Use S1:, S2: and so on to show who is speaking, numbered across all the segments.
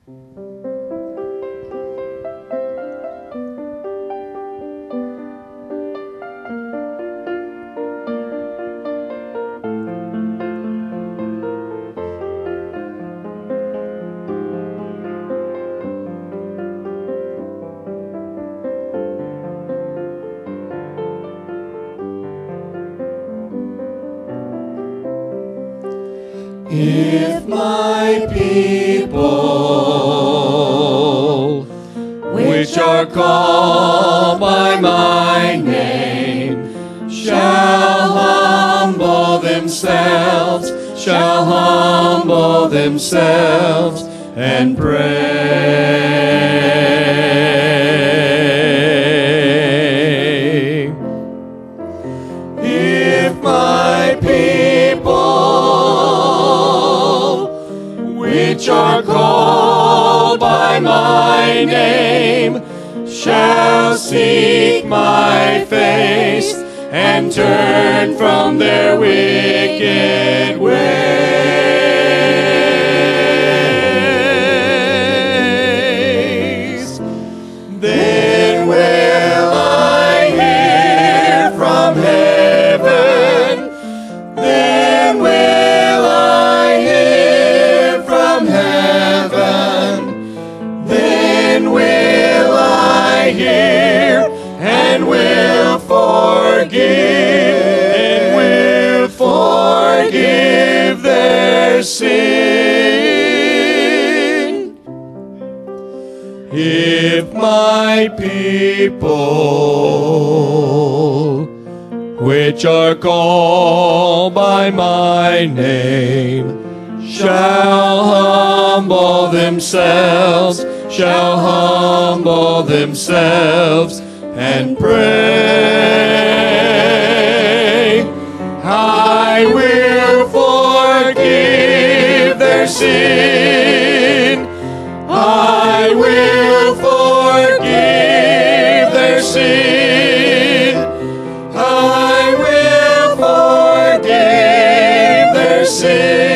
S1: If my people, which are called by my name, shall humble themselves and pray. If my people, which are called by my name, shall seek my face and turn from their wicked ways, then will I hear from heaven, then will I hear from heaven, then will I hear and will forgive their sin. If my people, which are called by my name, shall humble themselves and pray, I will forgive their sin. I will forgive their sin. I will forgive their sin.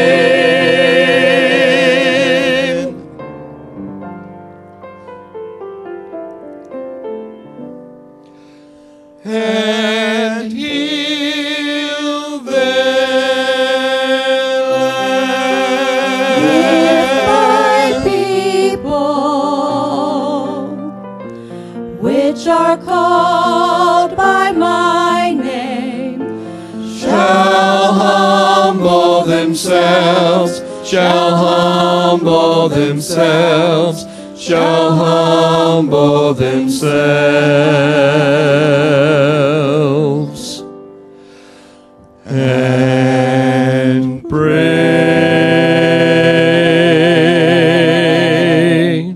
S1: And heal their land.
S2: If my people, which are called by my name,
S1: shall humble themselves and pray.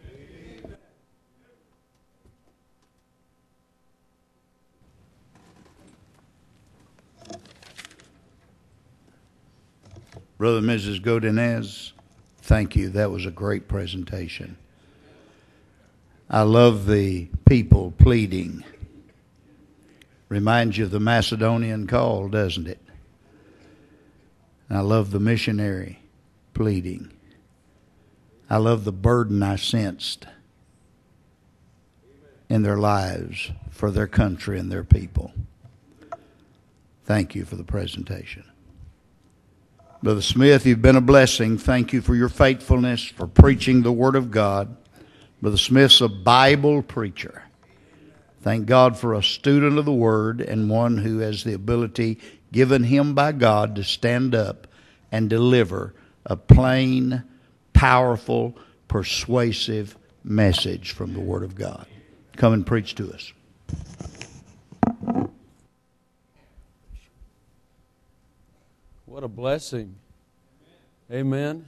S3: Brother and Mrs. Godinez, thank you. That was a great presentation. I love the people pleading. Reminds you of the Macedonian call, doesn't it? And I love the missionary pleading. I love the burden I sensed in their lives for their country and their people. Thank you for the presentation. Brother Smith, you've been a blessing. Thank you for your faithfulness, for preaching the Word of God. Brother Smith's a Bible preacher. Thank God for a student of the Word and one who has the ability given him by God to stand up and deliver a plain, powerful, persuasive message from the Word of God. Come and preach to us.
S4: What a blessing. Amen.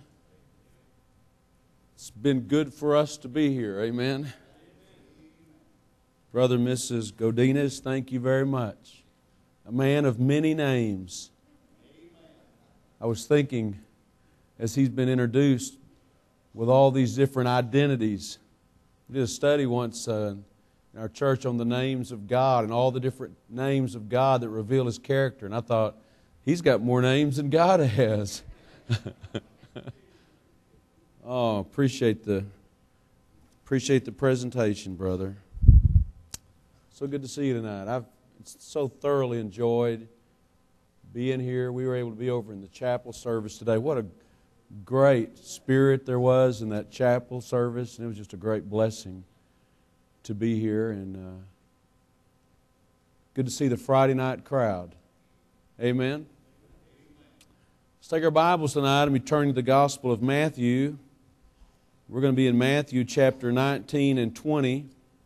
S4: It's been good for us to be here. Amen. Brother and Mrs. Godinez, thank you very much. A man of many names. I was thinking, as he's been introduced, with all these different identities. We did a study once in our church on the names of God and all the different names of God that reveal His character. And I thought, he's got more names than God has. Oh, appreciate the presentation, brother. So good to see you tonight. I've so thoroughly enjoyed being here. We were able to be over in the chapel service today. What a great spirit there was in that chapel service, and it was just a great blessing to be here, and good to see the Friday night crowd. Amen. Let's take our Bibles tonight and be turning to the Gospel of Matthew. We're going to be in Matthew chapter 19 and 20.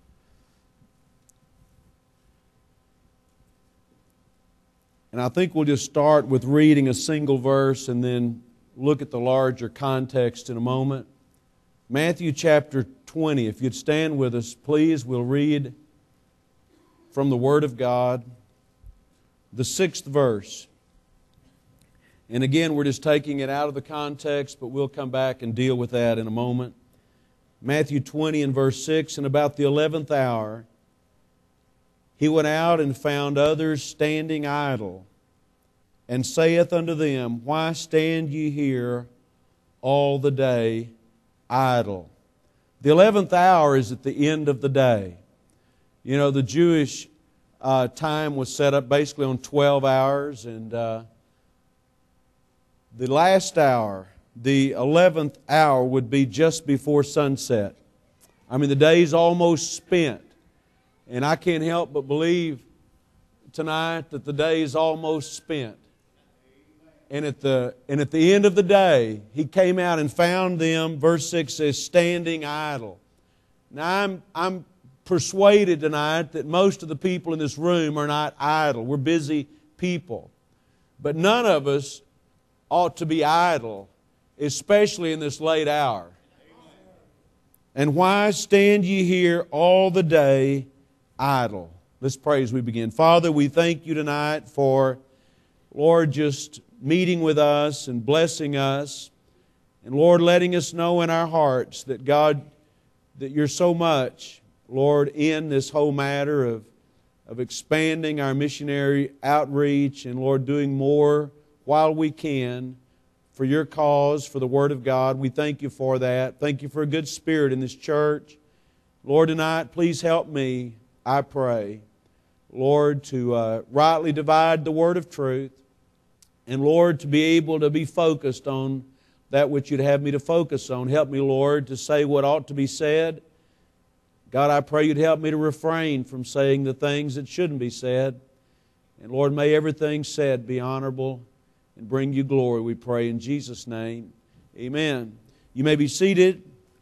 S4: And I think we'll just start with reading a single verse and then look at the larger context in a moment. Matthew chapter 20. If you'd stand with us, please, we'll read from the Word of God, the 6th verse. And again, we're just taking it out of the context, but we'll come back and deal with that in a moment. Matthew 20 and verse 6, and about the 11th hour, he went out and found others standing idle, and saith unto them, Why stand ye here all the day idle? The 11th hour is at the end of the day. You know, the Jewish time was set up basically on 12 hours, and the last hour, the 11th hour, would be just before sunset. I mean, the day's almost spent. And I can't help but believe tonight that the day is almost spent. And at the end of the day, he came out and found them, verse 6 says, standing idle. Now I'm persuaded tonight that most of the people in this room are not idle. We're busy people. But none of us ought to be idle, especially in this late hour. And why stand ye here all the day idle? Let's pray as we begin. Father, we thank you tonight for, Lord, just meeting with us and blessing us. And Lord, letting us know in our hearts that God, that you're so much, Lord, in this whole matter of expanding our missionary outreach and, Lord, doing more while we can for your cause, for the Word of God. We thank you for that. Thank you for a good spirit in this church. Lord, tonight, please help me, I pray, Lord, to rightly divide the word of truth, and Lord, to be able to be focused on that which you'd have me to focus on. Help me, Lord, to say what ought to be said. God, I pray you'd help me to refrain from saying the things that shouldn't be said. And Lord, may everything said be honorable and bring you glory, we pray in Jesus' name. Amen. You may be seated.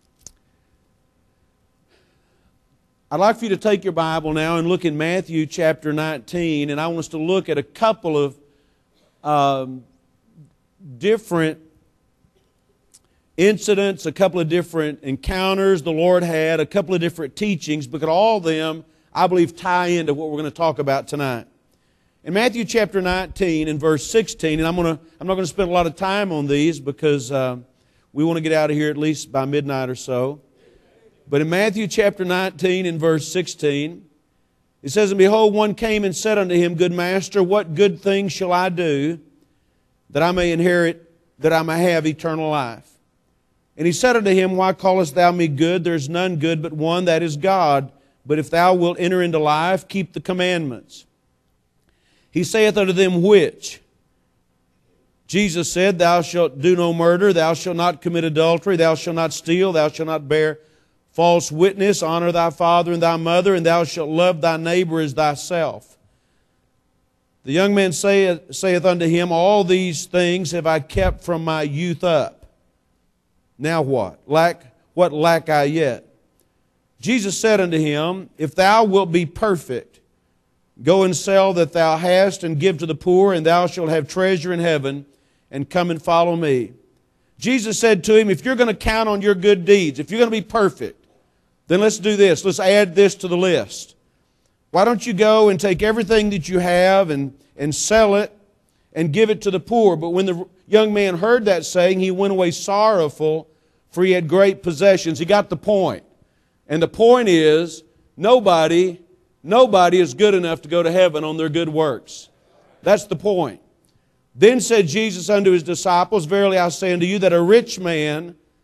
S4: I'd like for you to take your Bible now and look in Matthew chapter 19, and I want us to look at a couple of different incidents, a couple of different encounters the Lord had, a couple of different teachings, because all of them, I believe, tie into what we're going to talk about tonight. In Matthew chapter 19 and verse 16, and I'm not going to spend a lot of time on these because we want to get out of here at least by midnight or so. But in Matthew chapter 19 and verse 16, it says, And behold, one came and said unto him, Good master, what good thing shall I do that I may inherit, that I may have eternal life? And he said unto him, Why callest thou me good? There is none good but one, that is God. But if thou wilt enter into life, keep the commandments. He saith unto them, Which? Jesus said, Thou shalt do no murder, thou shalt not commit adultery, thou shalt not steal, thou shalt not bear false witness, honor thy father and thy mother, and thou shalt love thy neighbor as thyself. The young man saith unto him, All these things have I kept from my youth up. Now what? What lack I yet? Jesus said unto him, If thou wilt be perfect, go and sell that thou hast, and give to the poor, and thou shalt have treasure in heaven, and come and follow me. Jesus said to him, If you're going to count on your good deeds, if you're going to be perfect, then let's do this. Let's add this to the list. Why don't you go and take everything that you have and sell it and give it to the poor? But when the young man heard that saying, he went away sorrowful, for he had great possessions. He got the point. And the point is, nobody is good enough to go to heaven on their good works. That's the point. Then said Jesus unto his disciples, Verily I say unto you that a rich man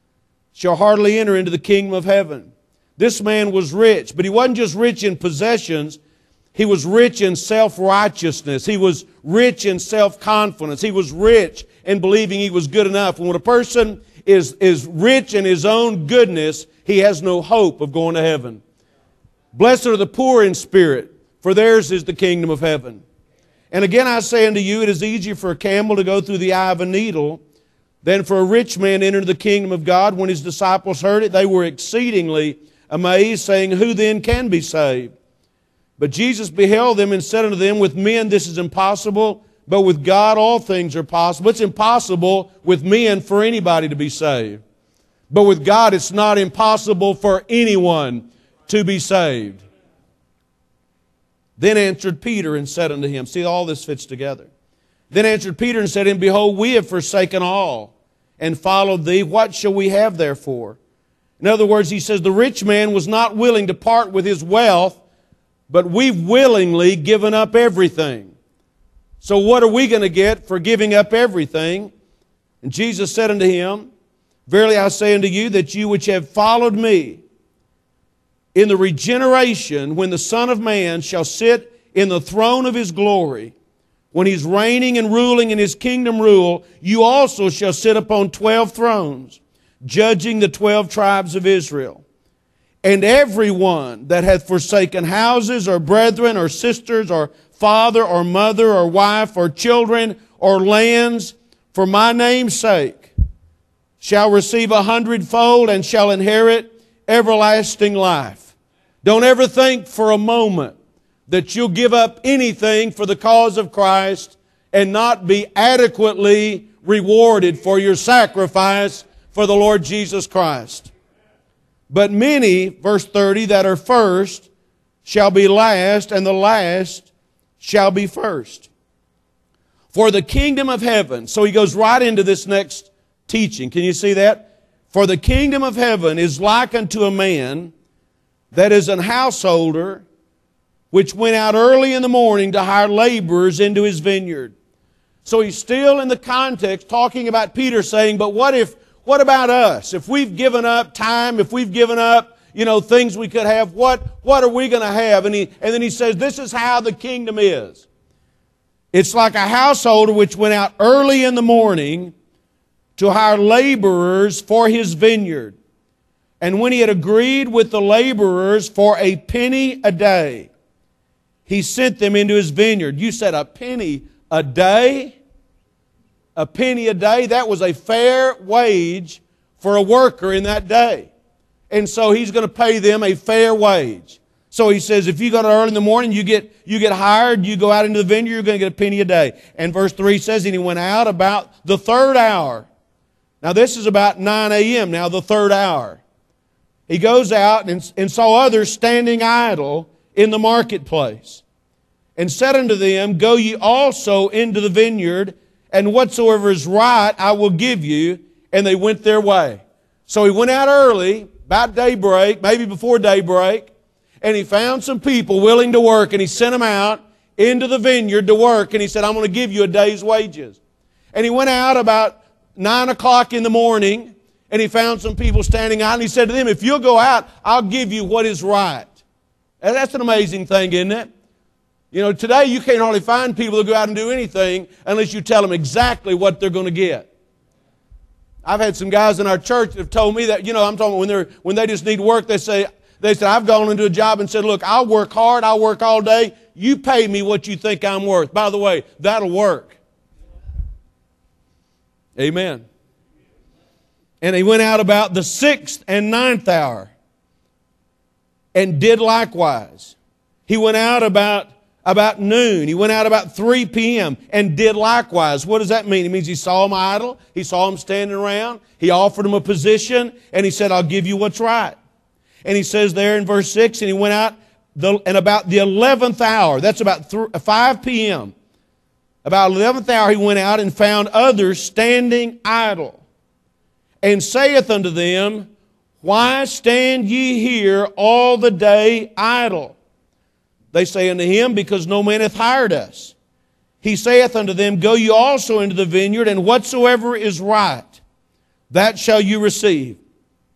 S4: shall hardly enter into the kingdom of heaven. This man was rich, but he wasn't just rich in possessions. He was rich in self-righteousness. He was rich in self-confidence. He was rich in believing he was good enough. And when a person is rich in his own goodness, he has no hope of going to heaven. Blessed are the poor in spirit, for theirs is the kingdom of heaven. And again I say unto you, it is easier for a camel to go through the eye of a needle than for a rich man to enter the kingdom of God. When his disciples heard it, they were exceedingly amazed, saying, Who then can be saved? But Jesus beheld them and said unto them, With men this is impossible, but with God all things are possible. It's impossible with men for anybody to be saved. But with God it's not impossible for anyone to be saved. Then answered Peter and said unto him, see, all this fits together. Then answered Peter and said to him, Behold, we have forsaken all and followed thee. What shall we have therefore? In other words, he says the rich man was not willing to part with his wealth, but we've willingly given up everything. So what are we going to get for giving up everything? And Jesus said unto him, Verily I say unto you, that you which have followed me, in the regeneration, when the Son of Man shall sit in the throne of His glory, when He's reigning and ruling in His kingdom rule, you also shall sit upon 12 thrones, judging the 12 tribes of Israel. And everyone that hath forsaken houses, or brethren, or sisters, or father, or mother, or wife, or children, or lands, for my name's sake, shall receive 100-fold and shall inherit everlasting life. Don't ever think for a moment that you'll give up anything for the cause of Christ and not be adequately rewarded for your sacrifice for the Lord Jesus Christ. But many, verse 30, that are first shall be last, and the last shall be first. For the kingdom of heaven, so he goes right into this next teaching. Can you see that? For the kingdom of heaven is like unto a man that is an householder, which went out early in the morning to hire laborers into his vineyard. So he's still in the context talking about Peter saying, but what about us? If we've given up time, if we've given up, things we could have, what are we going to have? And then he says, this is how the kingdom is. It's like a householder which went out early in the morning to hire laborers for his vineyard. And when he had agreed with the laborers for a penny a day, he sent them into his vineyard. You said a penny a day? A penny a day? That was a fair wage for a worker in that day. And so he's going to pay them a fair wage. So he says, if you go to early in the morning, you get hired, you go out into the vineyard, you're going to get a penny a day. And verse 3 says, and he went out about the third hour. Now this is about 9 a.m. now, the third hour. He goes out and saw others standing idle in the marketplace, and said unto them, Go ye also into the vineyard, and whatsoever is right I will give you. And they went their way. So he went out early, about daybreak, maybe before daybreak, and he found some people willing to work, and he sent them out into the vineyard to work, and he said, I'm going to give you a day's wages. And he went out about 9 o'clock in the morning, and he found some people standing out, and he said to them, if you'll go out, I'll give you what is right. And that's an amazing thing, isn't it? Today you can't hardly find people that go out and do anything unless you tell them exactly what they're going to get. I've had some guys in our church that have told me that, I'm talking about when they just need work, they said, I've gone into a job and said, look, I'll work hard, I'll work all day, you pay me what you think I'm worth. By the way, that'll work. Amen. And he went out about the 6th and 9th hour and did likewise. He went out about noon. He went out about 3 p.m. and did likewise. What does that mean? It means he saw them idle. He saw them standing around. He offered them a position, and he said, I'll give you what's right. And he says there in verse 6, and he went out and about the 11th hour, that's about 5 p.m., about 11th hour he went out and found others standing idle, and saith unto them, Why stand ye here all the day idle? They say unto him, Because no man hath hired us. He saith unto them, Go ye also into the vineyard, and whatsoever is right, that shall you receive.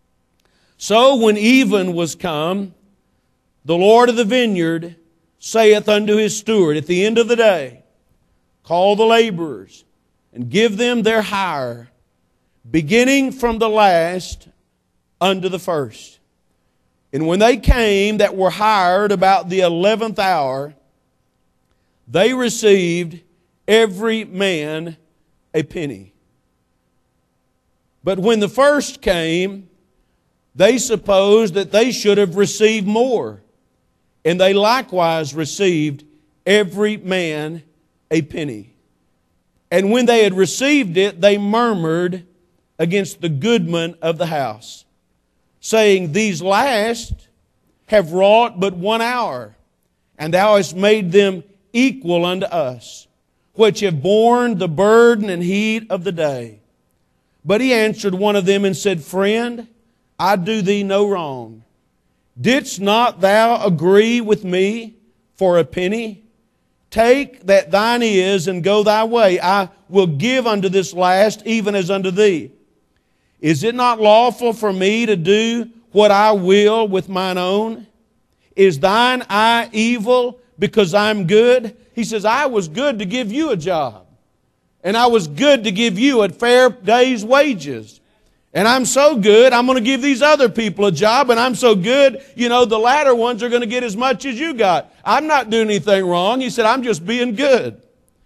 S4: So when even was come, the Lord of the vineyard saith unto his steward at the end of the day, call the laborers, and give them their hire, beginning from the last unto the first. And when they came that were hired about the 11th hour, they received every man a penny. But when the first came, they supposed that they should have received more. And they likewise received every man a penny. And when they had received it, they murmured against the goodman of the house, saying, these last have wrought but 1 hour, and thou hast made them equal unto us, which have borne the burden and heat of the day. But he answered one of them and said, friend, I do thee no wrong. Didst not thou agree with me for a penny? Take that thine is, and go thy way. I will give unto this last, even as unto thee. Is it not lawful for me to do what I will with mine own? Is thine eye evil because I'm good? He says, I was good to give you a job. And I was good to give you a fair day's wages. And I'm so good, I'm going to give these other people a job, and I'm so good, the latter ones are going to get as much as you got. I'm not doing anything wrong. He said, I'm just being good.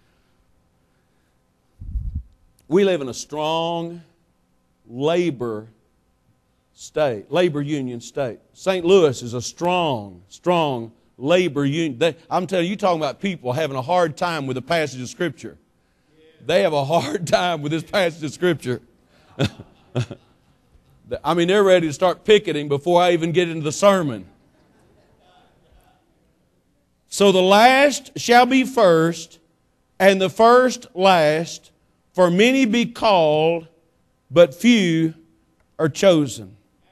S4: We live in a strong labor union state. St. Louis is a strong labor union. I'm telling you, you're talking about people having a hard time with a passage of Scripture. They have a hard time with this passage of Scripture. I mean, they're ready to start picketing before I even get into the sermon. So the last shall be first, and the first last, for many be called, but few are chosen.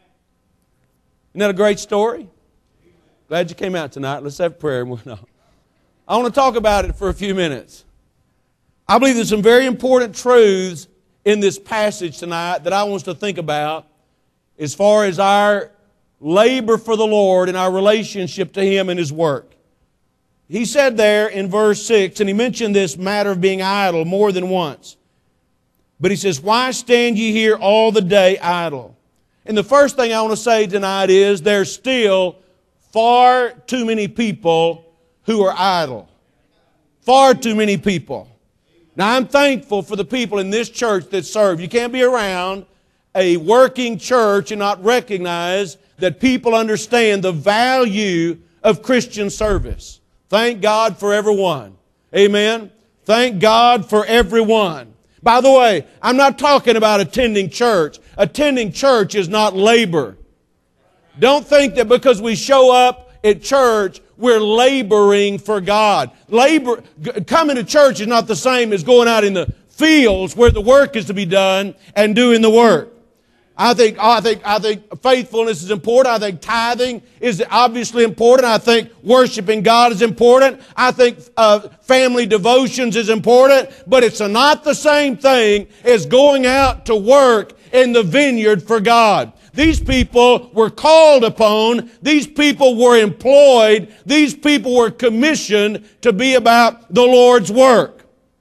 S4: Isn't that a great story? Glad you came out tonight. Let's have prayer and we'll know. I want to talk about it for a few minutes. I believe there's some very important truths in this passage tonight that I want us to think about as far as our labor for the Lord and our relationship to Him and His work. He said there in verse 6, and he mentioned this matter of being idle more than once. But he says, why stand ye here all the day idle? And the first thing I want to say tonight is there's still far too many people who are idle. Far too many people. Now, I'm thankful for the people in this church that serve. You can't be around a working church and not recognize that people understand the value of Christian service. Thank God for everyone. Amen. Thank God for everyone. By the way, I'm not talking about attending church. Attending church is not labor. Don't think that because we show up at church, we're laboring for God. Coming to church is not the same as going out in the fields where the work is to be done and doing the work. I think faithfulness is important. I think tithing is obviously important. I think worshiping God is important. I think family devotions is important. But it's not the same thing as going out to work in the vineyard for God. These people were called upon. These people were employed. These people were commissioned to be about the Lord's work.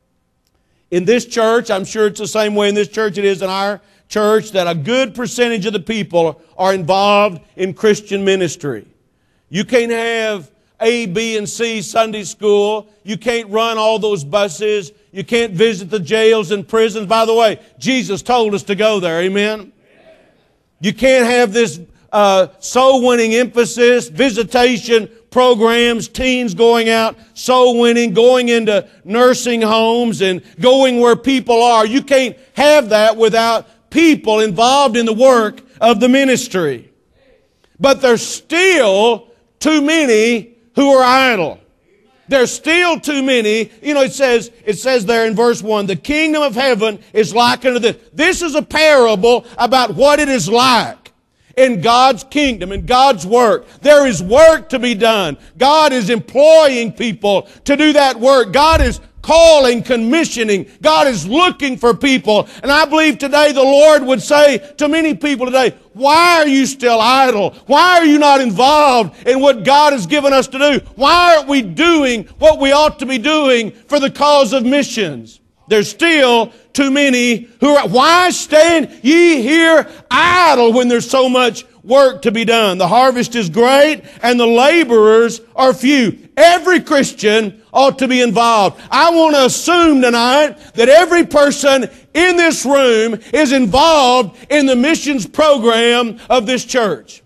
S4: In this church, I'm sure it's the same way in this church it is in our church, that a good percentage of the people are involved in Christian ministry. You can't have A, B, and C Sunday school. You can't run all those buses. You can't visit the jails and prisons. By the way, Jesus told us to go there. Amen? You can't have this soul-winning emphasis, visitation programs, teens going out, soul-winning, going into nursing homes and going where people are. You can't have that without people involved in the work of the ministry. But there's still too many who are idle. There's still too many. It says there in verse 1, the kingdom of heaven is like unto this. This is a parable about what it is like in God's kingdom, in God's work. There is work to be done. God is employing people to do that work. God is calling, commissioning. God is looking for people. And I believe today the Lord would say to many people today, why are you still idle? Why are you not involved in what God has given us to do? Why aren't we doing what we ought to be doing for the cause of missions? There's still too many who are, why stand ye here idle when there's so much work to be done? The harvest is great and the laborers are few. Every Christian ought to be involved. I want to assume tonight that every person in this room is involved in the missions program of this church.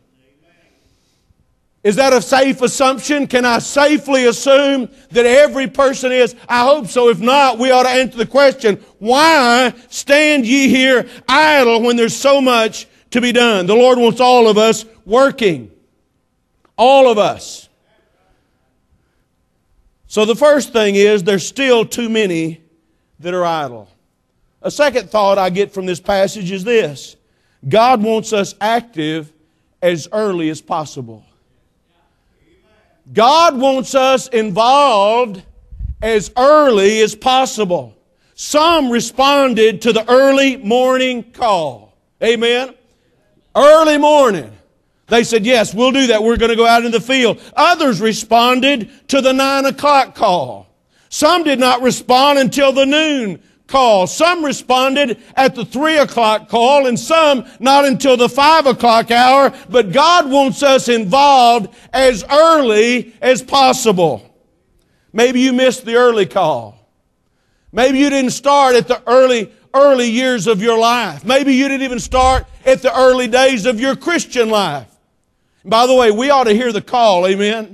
S4: Is that a safe assumption? Can I safely assume that every person is? I hope so. If not, we ought to answer the question, why stand ye here idle when there's so much to be done? The Lord wants all of us working. All of us. So the first thing is, there's still too many that are idle. A second thought I get from this passage is this: God wants us active as early as possible. God wants us involved as early as possible. Some responded to the early morning call. Amen? Early morning. They said, yes, we'll do that. We're going to go out in the field. Others responded to the 9 o'clock call. Some did not respond until the noon call. Some responded at the 3 o'clock call, and some not until the 5 o'clock hour. But God wants us involved as early as possible. Maybe you missed the early call. Maybe you didn't start at the early years of your life. Maybe you didn't even start at the early days of your Christian life. By the way, we ought to hear the call, amen?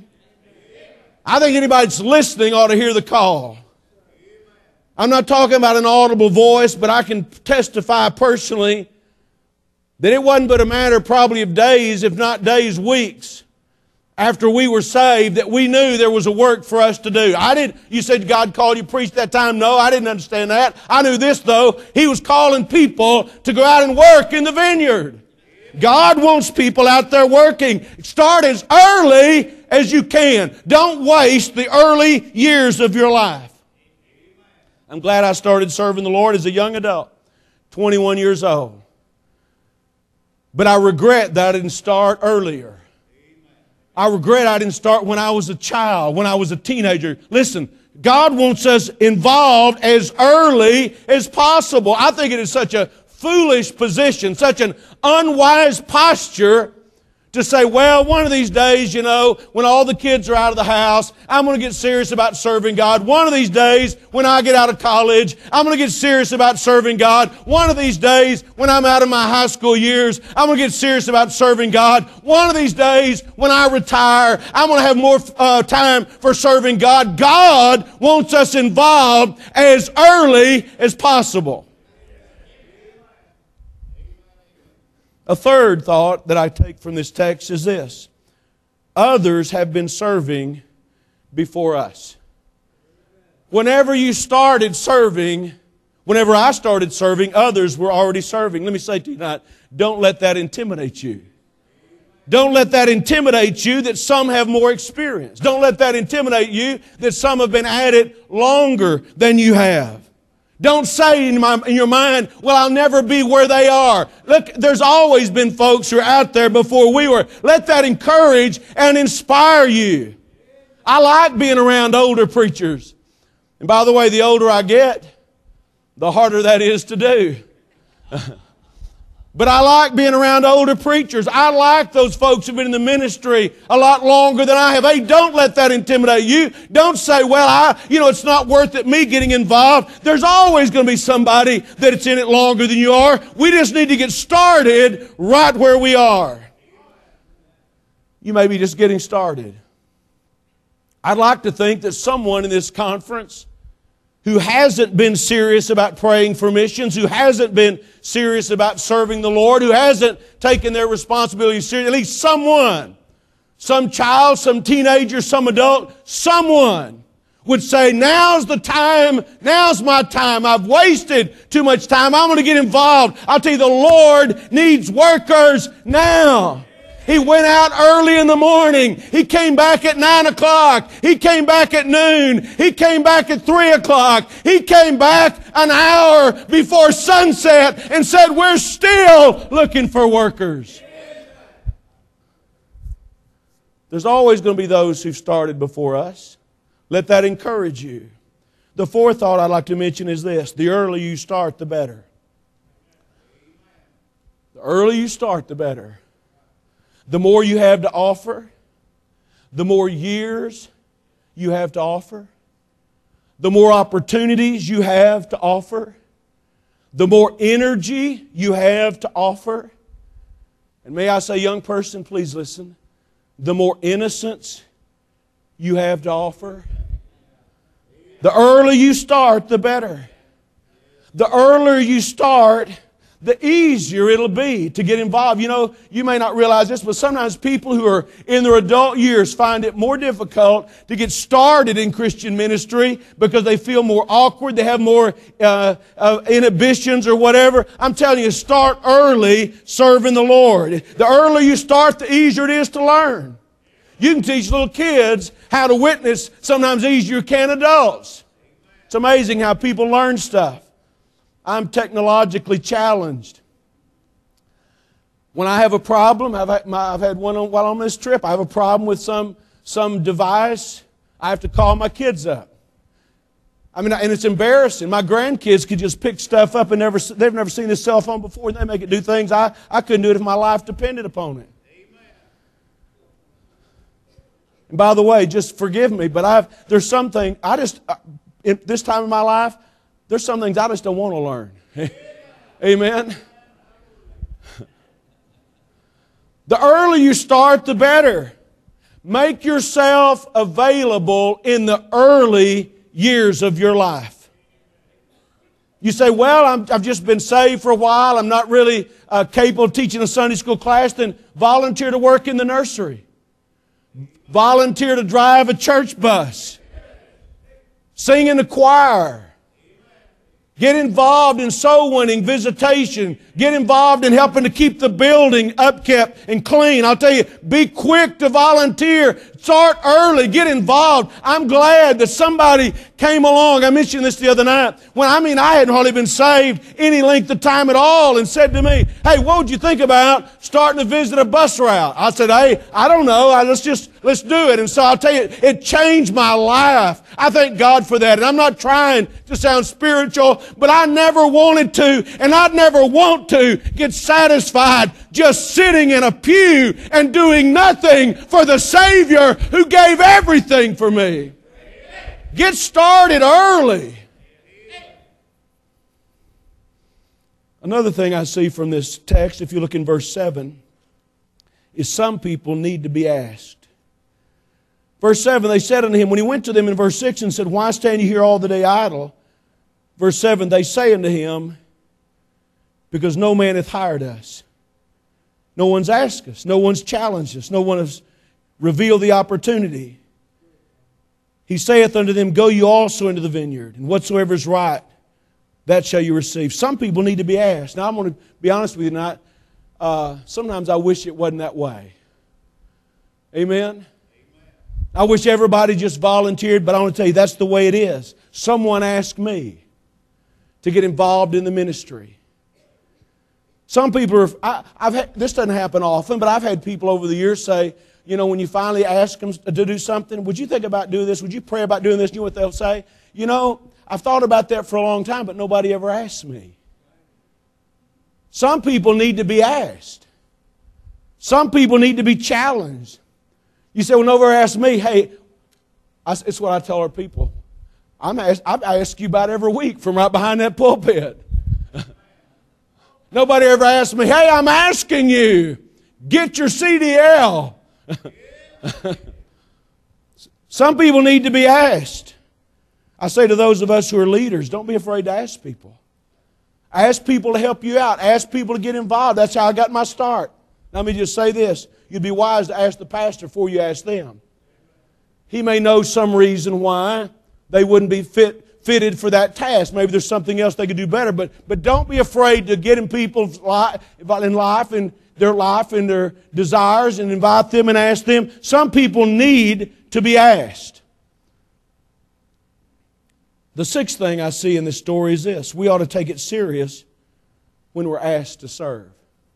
S4: I think anybody that's listening ought to hear the call. I'm not talking about an audible voice, but I can testify personally that it wasn't but a matter probably of days, if not days, weeks, after we were saved, that we knew there was a work for us to do. You said God called you to preach that time. No, I didn't understand that. I knew this though. He was calling people to go out and work in the vineyard. God wants people out there working. Start as early as you can. Don't waste the early years of your life. I'm glad I started serving the Lord as a young adult, 21 years old. But I regret that I didn't start earlier. I regret I didn't start when I was a child, when I was a teenager. Listen, God wants us involved as early as possible. I think it is such a foolish position, such an unwise posture to say, well, one of these days, when all the kids are out of the house, I'm going to get serious about serving God. One of these days, when I get out of college, I'm going to get serious about serving God. One of these days, when I'm out of my high school years, I'm going to get serious about serving God. One of these days, when I retire, I'm going to have more time for serving God. God wants us involved as early as possible. A third thought that I take from this text is this: others have been serving before us. Whenever I started serving, others were already serving. Let me say to you tonight, don't let that intimidate you. Don't let that intimidate you that some have more experience. Don't let that intimidate you that some have been at it longer than you have. Don't say in your mind, well, I'll never be where they are. Look, there's always been folks who are out there before we were. Let that encourage and inspire you. I like being around older preachers. And by the way, the older I get, the harder that is to do. But I like being around older preachers. I like those folks who've been in the ministry a lot longer than I have. Hey, don't let that intimidate you. Don't say, well, it's not worth it me getting involved. There's always going to be somebody that's in it longer than you are. We just need to get started right where we are. You may be just getting started. I'd like to think that someone in this conference who hasn't been serious about praying for missions, who hasn't been serious about serving the Lord, who hasn't taken their responsibility seriously, at least someone, some child, some teenager, some adult, someone would say, now's the time, now's my time. I've wasted too much time. I'm going to get involved. I'll tell you, the Lord needs workers now. He went out early in the morning. He came back at 9 o'clock. He came back at noon. He came back at 3 o'clock. He came back an hour before sunset and said, we're still looking for workers. There's always going to be those who've started before us. Let that encourage you. The fourth thought I'd like to mention is this: the earlier you start, the better. The earlier you start, the better. The more you have to offer, the more years you have to offer, the more opportunities you have to offer, the more energy you have to offer. And may I say, young person, please listen, the more innocence you have to offer. The earlier you start, the better. The earlier you start, the easier it'll be to get involved. You know, you may not realize this, but sometimes people who are in their adult years find it more difficult to get started in Christian ministry because they feel more awkward, they have more inhibitions or whatever. I'm telling you, start early serving the Lord. The earlier you start, the easier it is to learn. You can teach little kids how to witness sometimes easier than adults. It's amazing how people learn stuff. I'm technologically challenged. When I have a problem, I've had one while on this trip, I have a problem with some device, I have to call my kids up. I mean, and it's embarrassing. My grandkids could just pick stuff up and they've never seen this cell phone before, and they make it do things I couldn't do it if my life depended upon it. And by the way, just forgive me, but there's something, at this time in my life, there's some things I just don't want to learn. Amen? The earlier you start, the better. Make yourself available in the early years of your life. You say, well, I've just been saved for a while. I'm not really capable of teaching a Sunday school class. Then volunteer to work in the nursery. Volunteer to drive a church bus. Sing in the choir. Get involved in soul winning, visitation. Get involved in helping to keep the building upkept and clean. I'll tell you, be quick to volunteer. Start early. Get involved. I'm glad that somebody came along. I mentioned this the other night. I hadn't hardly been saved any length of time at all, and said to me, hey, what would you think about starting to visit a bus route? I said, hey, I don't know. Let's do it. And so I'll tell you, it changed my life. I thank God for that. And I'm not trying to sound spiritual, but I never wanted to, and I'd never want to get satisfied just sitting in a pew and doing nothing for the Savior who gave everything for me. Get started early. Another thing I see from this text, if you look in verse 7, is some people need to be asked. Verse 7, they said unto him, when he went to them in verse 6 and said, why stand you here all the day idle? Verse 7, they say unto him, because no man hath hired us. No one's asked us. No one's challenged us. No one has revealed the opportunity. He saith unto them, go you also into the vineyard, and whatsoever is right, that shall you receive. Some people need to be asked. Now, I'm going to be honest with you tonight. Sometimes I wish it wasn't that way. Amen? I wish everybody just volunteered, but I want to tell you, that's the way it is. Someone asked me to get involved in the ministry. Some people this doesn't happen often, but I've had people over the years say, you know, when you finally ask them to do something, would you think about doing this? Would you pray about doing this? You know what they'll say? You know, I've thought about that for a long time, but nobody ever asked me. Some people need to be asked. Some people need to be challenged. You say, well, nobody asked me. Hey, it's what I tell our people. I ask you about every week from right behind that pulpit. Nobody ever asked me, hey, I'm asking you, get your CDL. Some people need to be asked. I say to those of us who are leaders, don't be afraid to ask people. Ask people to help you out. Ask people to get involved. That's how I got my start. Let me just say this. You'd be wise to ask the pastor before you ask them. He may know some reason why they wouldn't be fitted for that task. Maybe there's something else they could do better. But don't be afraid to get in people's life and
S5: their life and their desires and invite them and ask them. Some people need to be asked. The sixth thing I see in this story is this. We ought to take it serious when we're asked to serve.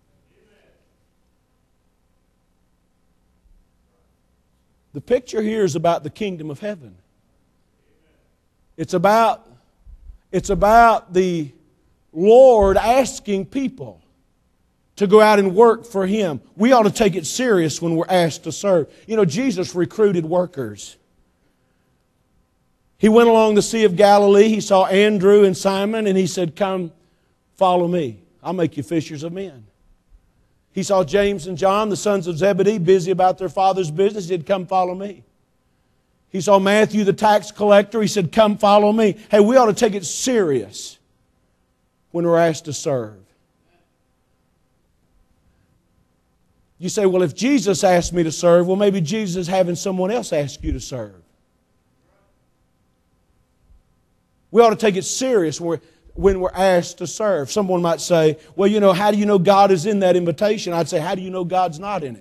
S5: The picture here is about the kingdom of heaven. It's about the Lord asking people to go out and work for Him. We ought to take it serious when we're asked to serve. You know, Jesus recruited workers. He went along the Sea of Galilee. He saw Andrew and Simon, and He said, "Come, follow me. I'll make you fishers of men." He saw James and John, the sons of Zebedee, busy about their father's business. He said, "Come, follow me." He saw Matthew, the tax collector. He said, "Come, follow me." Hey, we ought to take it serious when we're asked to serve. You say, well, if Jesus asked me to serve, well, maybe Jesus is having someone else ask you to serve. We ought to take it serious when we're asked to serve. Someone might say, well, you know, how do you know God is in that invitation? I'd say, how do you know God's not in it?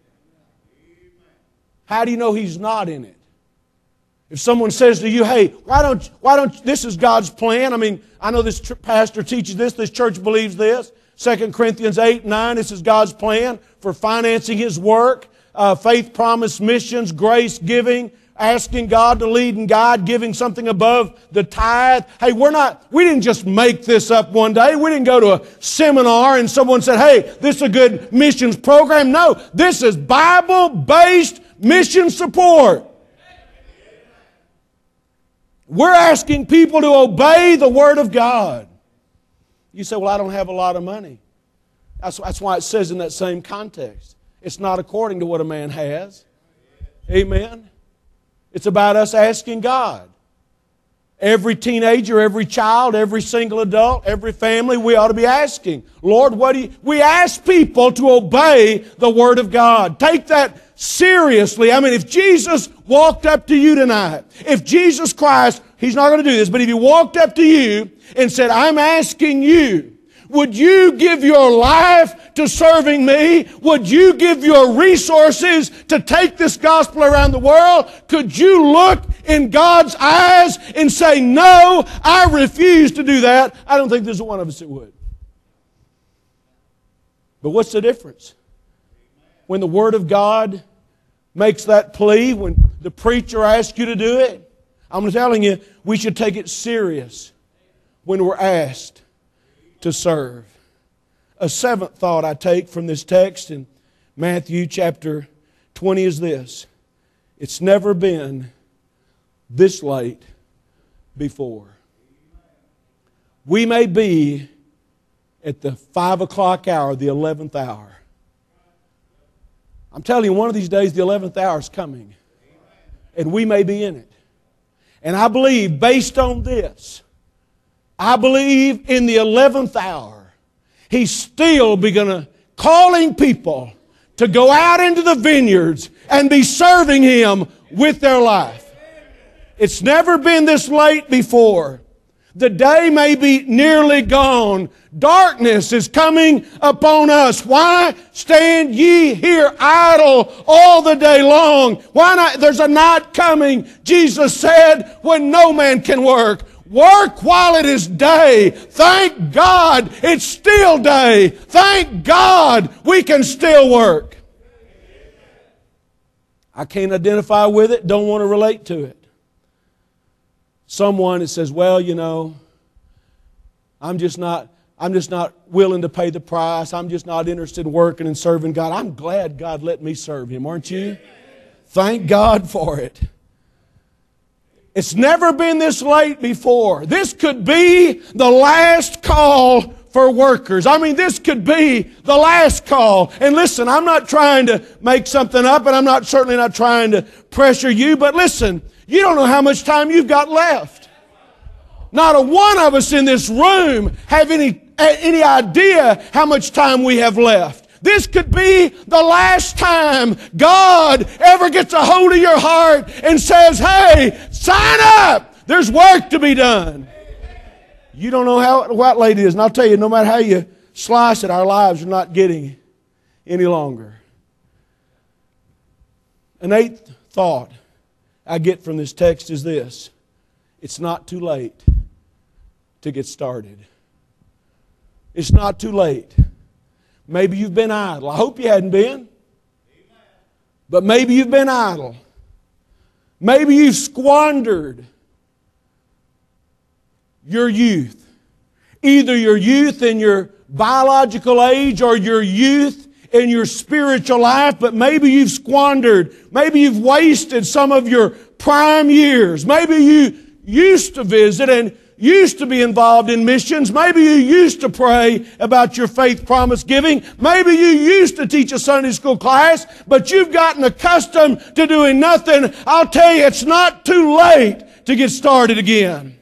S5: How do you know He's not in it? If someone says to you, hey, why don't, this is God's plan. I mean, I know this pastor teaches this church believes this. 2 Corinthians 8:9, this is God's plan for financing His work, faith, promise, missions, grace, giving, asking God to lead and guide, giving something above the tithe. Hey, we didn't just make this up one day. We didn't go to a seminar and someone said, hey, this is a good missions program. No, this is Bible-based mission support. We're asking people to obey the Word of God. You say, well, I don't have a lot of money. That's why it says in that same context. It's not according to what a man has. Amen. It's about us asking God. Every teenager, every child, every single adult, every family, we ought to be asking, Lord, we ask people to obey the Word of God. Take that seriously. I mean, if Jesus walked up to you tonight, if Jesus Christ, He's not going to do this, but if He walked up to you and said, I'm asking you, would you give your life to serving me? Would you give your resources to take this gospel around the world? Could you look in God's eyes and say, no, I refuse to do that? I don't think there's one of us that would. But what's the difference? When the Word of God makes that plea, when the preacher asks you to do it, I'm telling you, we should take it serious when we're asked to serve. A seventh thought I take from this text in Matthew chapter 20 is this. It's never been this late before. We may be at the 5 o'clock hour, the 11th hour. I'm telling you, one of these days the 11th hour is coming. And we may be in it. And I believe, based on this, I believe in the 11th hour, He's still calling people to go out into the vineyards and be serving Him with their life. It's never been this late before. The day may be nearly gone. Darkness is coming upon us. Why stand ye here idle all the day long? Why not? There's a night coming, Jesus said, when no man can work. Work while it is day. Thank God it's still day. Thank God we can still work. I can't identify with it, don't want to relate to it. Someone that says, well, you know, I'm just not willing to pay the price. I'm just not interested in working and serving God. I'm glad God let me serve Him, aren't you? Thank God for it. It's never been this late before. This could be the last call for workers. I mean, this could be the last call. And listen, I'm not trying to make something up, and I'm certainly not trying to pressure you, but listen, you don't know how much time you've got left. Not a one of us in this room have any idea how much time we have left. This could be the last time God ever gets a hold of your heart and says, hey, sign up. There's work to be done. You don't know what late it is. And I'll tell you, no matter how you slice it, our lives are not getting any longer. An eighth thought I get from this text is this: it's not too late to get started. It's not too late. Maybe you've been idle. I hope you hadn't been. But maybe you've been idle. Maybe you've squandered your youth. Either your youth in your biological age or your youth in your spiritual life, but maybe you've squandered. Maybe you've wasted some of your prime years. Maybe you used to visit and used to be involved in missions. Maybe you used to pray about your faith promise giving. Maybe you used to teach a Sunday school class, but you've gotten accustomed to doing nothing. I'll tell you, it's not too late to get started again.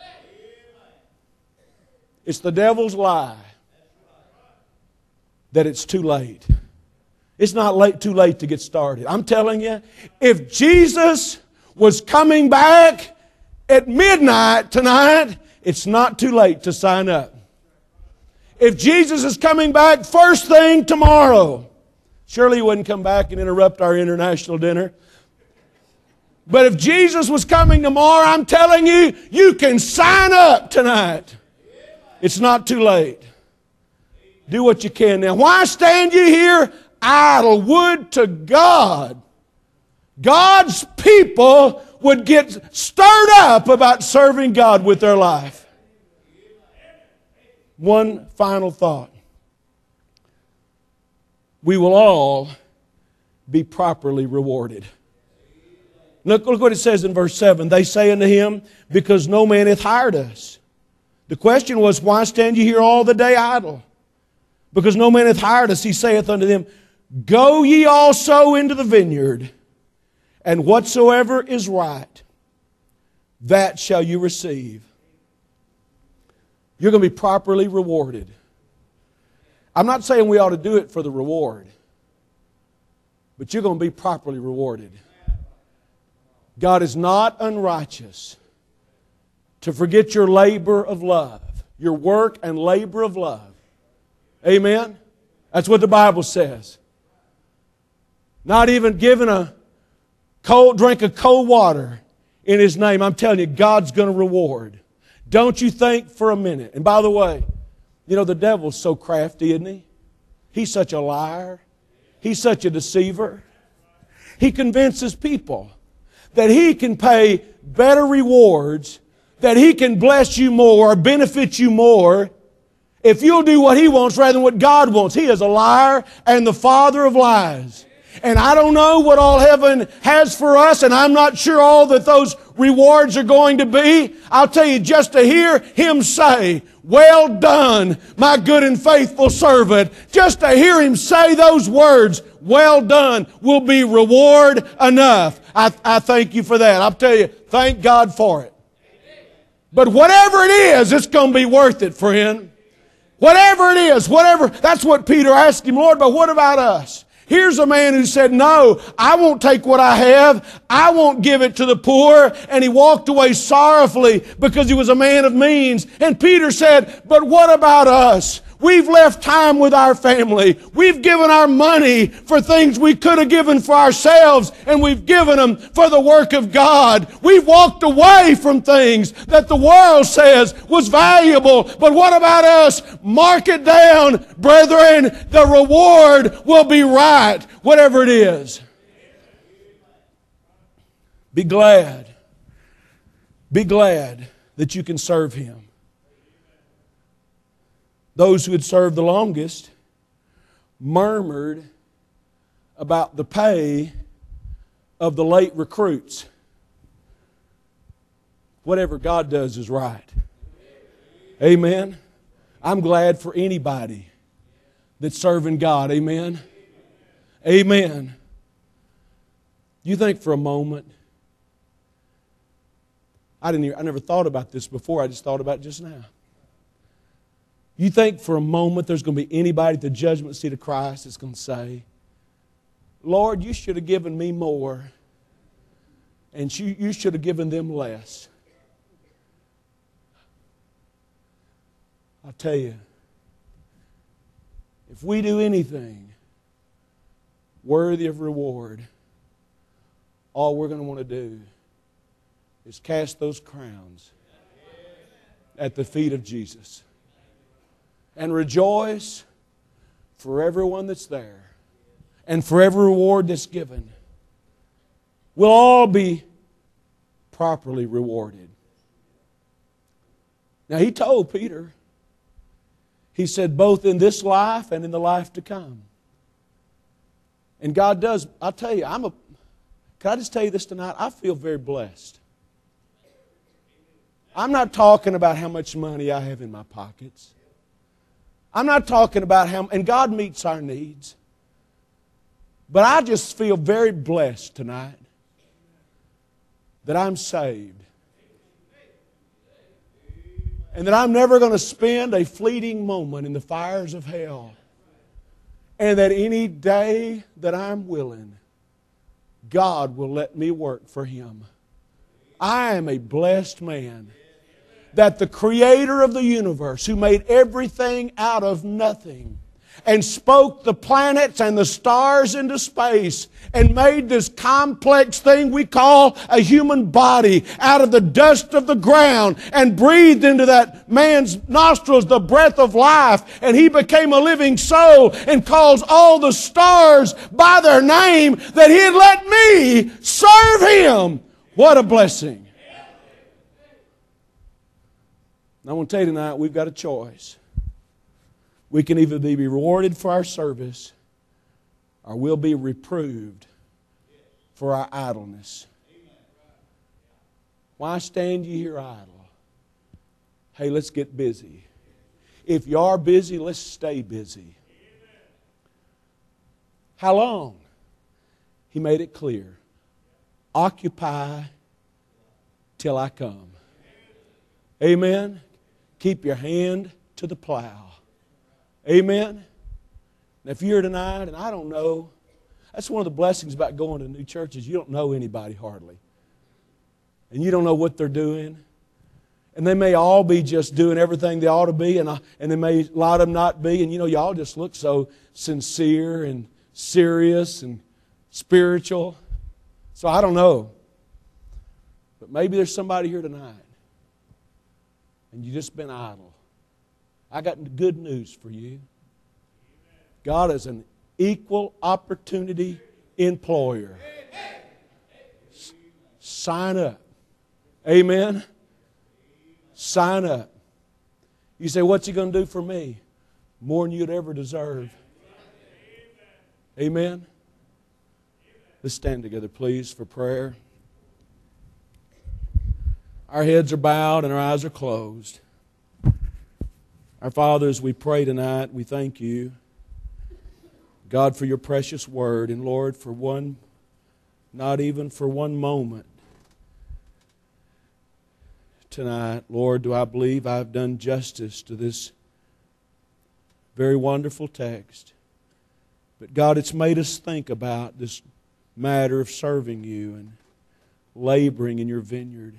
S5: It's the devil's lie that it's too late. It's not too late to get started. I'm telling you, if Jesus was coming back at midnight tonight, it's not too late to sign up. If Jesus is coming back first thing tomorrow, surely He wouldn't come back and interrupt our international dinner. But if Jesus was coming tomorrow, I'm telling you, you can sign up tonight. It's not too late. Do what you can now. Why stand you here idle? Would to God God's people would get stirred up about serving God with their life. One final thought. We will all be properly rewarded. Look what it says in verse 7. They say unto him, because no man hath hired us. The question was, why stand you here all the day idle? Because no man hath hired us. He saith unto them, go ye also into the vineyard, and whatsoever is right, that shall you receive. You're going to be properly rewarded. I'm not saying we ought to do it for the reward, but you're going to be properly rewarded. God is not unrighteous to forget your labor of love, your work and labor of love. Amen? That's what the Bible says. Not even giving a drink of cold water in His name. I'm telling you, God's going to reward. Don't you think for a minute. And by the way, you know, the devil's so crafty, isn't he? He's such a liar. He's such a deceiver. He convinces people that he can pay better rewards, that he can bless you more or benefit you more if you'll do what he wants rather than what God wants. He is a liar and the father of lies. And I don't know what all heaven has for us, and I'm not sure all that those rewards are going to be. I'll tell you, just to hear Him say, well done, my good and faithful servant, just to hear Him say those words, well done, will be reward enough. I thank you for that. I'll tell you, thank God for it. But whatever it is, it's going to be worth it, friend. Whatever it is, that's what Peter asked Him, Lord, but what about us? Here's a man who said, no, I won't take what I have. I won't give it to the poor. And he walked away sorrowfully because he was a man of means. And Peter said, but what about us? We've left time with our family. We've given our money for things we could have given for ourselves, and we've given them for the work of God. We've walked away from things that the world says was valuable. But what about us? Mark it down, brethren. The reward will be right, whatever it is. Be glad. Be glad that you can serve Him. Those who had served the longest murmured about the pay of the late recruits. Whatever God does is right. Amen. I'm glad for anybody that's serving God. Amen. Amen. You think for a moment, I never thought about this before, I just thought about it just now. You think for a moment there's going to be anybody at the judgment seat of Christ that's going to say, Lord, you should have given me more, and you should have given them less. I'll tell you, if we do anything worthy of reward, all we're going to want to do is cast those crowns at the feet of Jesus and rejoice for everyone that's there and for every reward that's given. We'll all be properly rewarded. Now, he told Peter, he said, both in this life and in the life to come. And God does, I'll tell you, can I just tell you this tonight? I feel very blessed. I'm not talking about how much money I have in my pockets. I'm not talking about and God meets our needs. But I just feel very blessed tonight that I'm saved. And that I'm never going to spend a fleeting moment in the fires of hell. And that any day that I'm willing, God will let me work for Him. I am a blessed man. That the Creator of the universe, who made everything out of nothing, and spoke the planets and the stars into space, and made this complex thing we call a human body out of the dust of the ground, and breathed into that man's nostrils the breath of life, and he became a living soul, and calls all the stars by their name, that He'd let me serve Him. What a blessing. I want to tell you tonight, we've got a choice. We can either be rewarded for our service, or we'll be reproved for our idleness. Why stand ye here idle? Hey, let's get busy. If you are busy, let's stay busy. How long? He made it clear. Occupy till I come. Amen. Keep your hand to the plow. Amen. Now, if you're here tonight, and I don't know, that's one of the blessings about going to new churches. You don't know anybody hardly. And you don't know what they're doing. And they may all be just doing everything they ought to be, and they may, a lot of them not be. And y'all just look so sincere and serious and spiritual. So I don't know. But maybe there's somebody here tonight, and you've just been idle. I got good news for you. God is an equal opportunity employer. Sign up. Amen. Sign up. You say, what's He going to do for me? More than you'd ever deserve. Amen. Let's stand together, please, for prayer. Our heads are bowed and our eyes are closed. Our Father, as we pray tonight, we thank You, God, for Your precious word. And Lord, for one, not even for one moment tonight, Lord, do I believe I've done justice to this very wonderful text. But God, it's made us think about this matter of serving You and laboring in Your vineyard.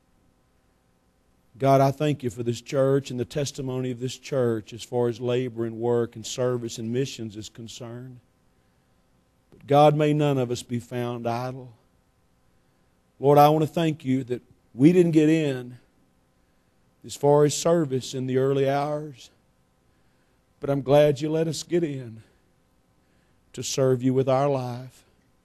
S5: God, I thank You for this church and the testimony of this church as far as labor and work and service and missions is concerned. But God, may none of us be found idle. Lord, I want to thank You that we didn't get in as far as service in the early hours, but I'm glad You let us get in to serve You with our life.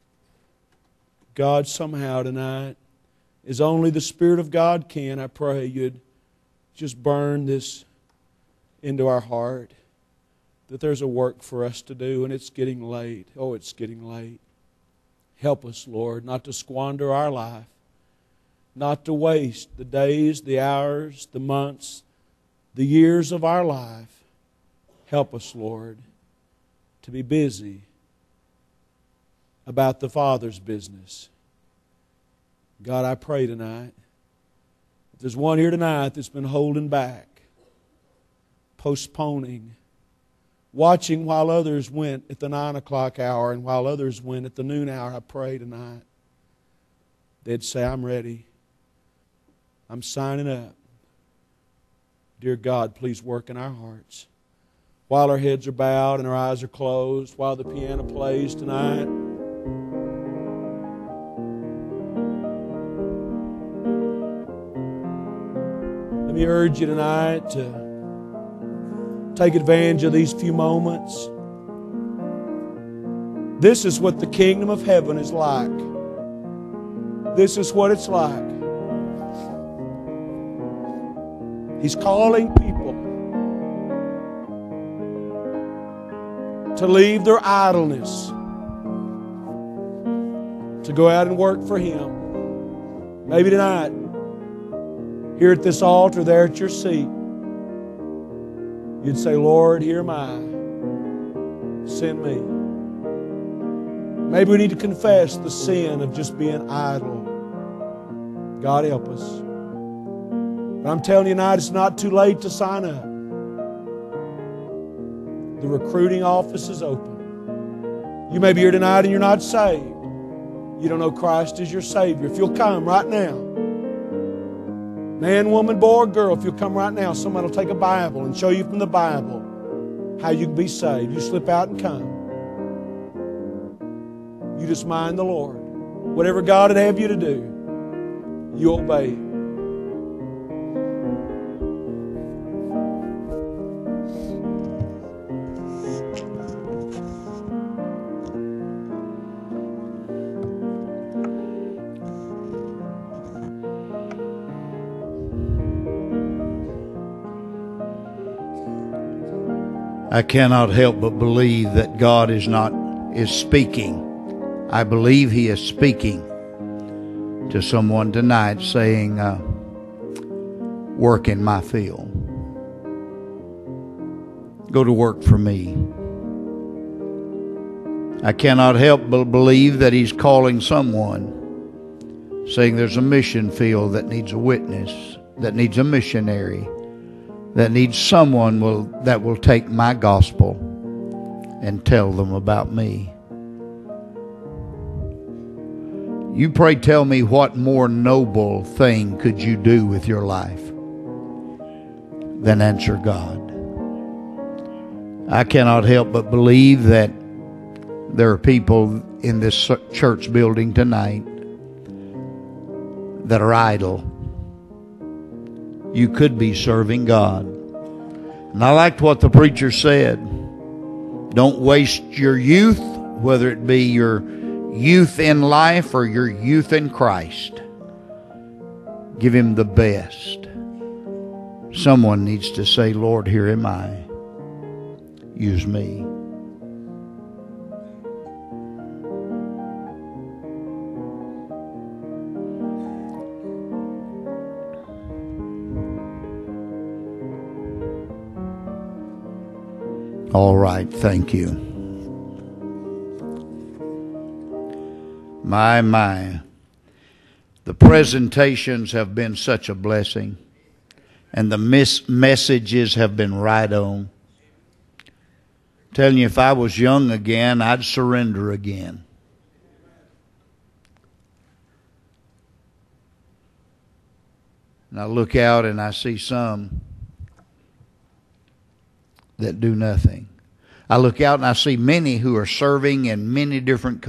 S5: God, somehow tonight, as only the Spirit of God can, I pray You'd just burn this into our heart, that there's a work for us to do, and it's getting late. Oh, it's getting late. Help us, Lord, not to squander our life, not to waste the days, the hours, the months, the years of our life. Help us, Lord, to be busy about the Father's business. God, I pray tonight, if there's one here tonight that's been holding back, postponing, watching while others went at the 9 o'clock hour and while others went at the noon hour, I pray tonight they'd say, I'm ready. I'm signing up. Dear God, please work in our hearts. while our heads are bowed and our eyes are closed, while the piano plays tonight. Let me urge you tonight to take advantage of these few moments. This is what the kingdom of heaven is like. This is what it's like. He's calling people to leave their idleness, to go out and work for Him. Maybe tonight, here at this altar, there at your seat, you'd say, Lord, here am I. Send me. Maybe we need to confess the sin of just being idle. God help us. But I'm telling you tonight, it's not too late to sign up. The recruiting office is open. You may be here tonight and you're not saved. You don't know Christ as your Savior. If you'll come right now, man, woman, boy, or girl, if you'll come right now, somebody will take a Bible and show you from the Bible how you can be saved. You slip out and come. You just mind the Lord. Whatever God would have you to do, you obey.
S3: I cannot help but believe that God is speaking. I believe He is speaking to someone tonight saying, work in my field. Go to work for me. I cannot help but believe that He's calling someone, saying there's a mission field that needs a witness, that needs a missionary, that needs someone that will take my gospel and tell them about me. You pray tell me, what more noble thing could you do with your life than answer God? I cannot help but believe that there are people in this church building tonight that are idle. You could be serving God. And I liked what the preacher said. Don't waste your youth, whether it be your youth in life or your youth in Christ. Give Him the best. Someone needs to say, Lord, here am I. Use me. All right, thank you. My. The presentations have been such a blessing, and the messages have been right on. I'm telling you, if I was young again, I'd surrender again. And I look out and I see some that do nothing. I look out and I see many who are serving in many different